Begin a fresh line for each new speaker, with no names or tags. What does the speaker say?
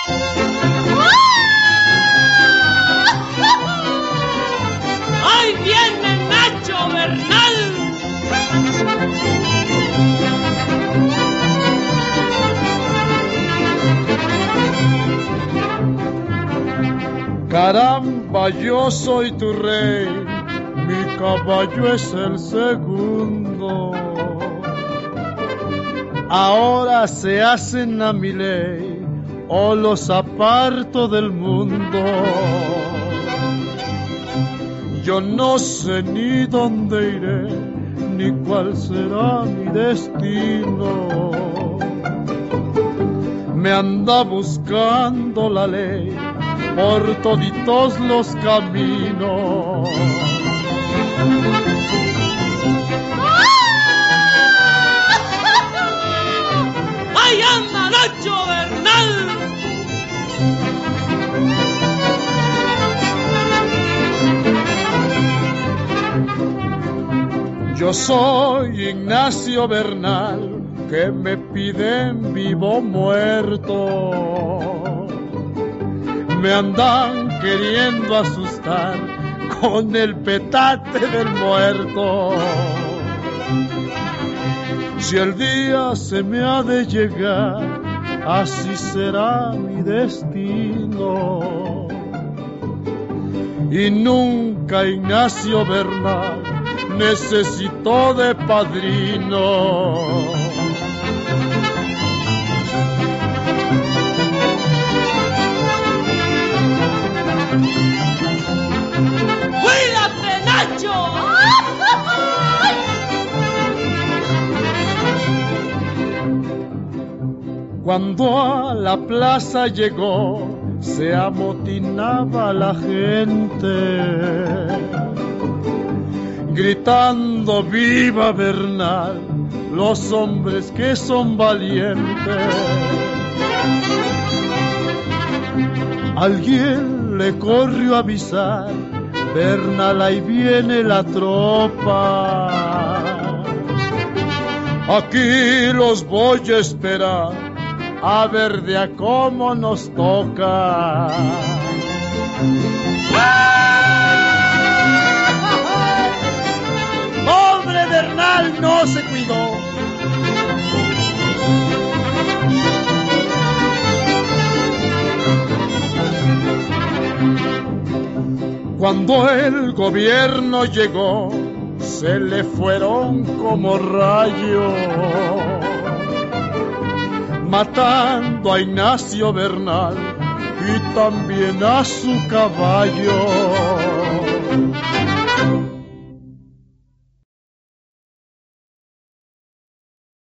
¡Ahí viene Nacho Bernal!
Caramba, yo soy tu rey, mi caballo es el segundo. Ahora se hacen a mi ley, o los aparto del mundo. Yo no sé ni dónde iré, ni cuál será mi destino. Me anda buscando la ley por toditos los caminos.
¡Ahí anda Nacho Bernal!
Yo soy Ignacio Bernal, que me piden vivo o muerto. Me andan queriendo asustar con el petate del muerto. Si el día se me ha de llegar, así será mi destino. Y nunca Ignacio Bernal necesitó de padrino.
¡Cuídate, Nacho!
Cuando a la plaza llegó, se amotinaba la gente, gritando viva Bernal, los hombres que son valientes. Alguien le corrió a avisar, Bernal, ahí viene la tropa. Aquí los voy a esperar, a ver de a cómo nos toca. ¡Pobre Bernal, no se cuidó! Cuando el gobierno llegó, se le fueron como rayos, matando a Ignacio Bernal y también a su caballo.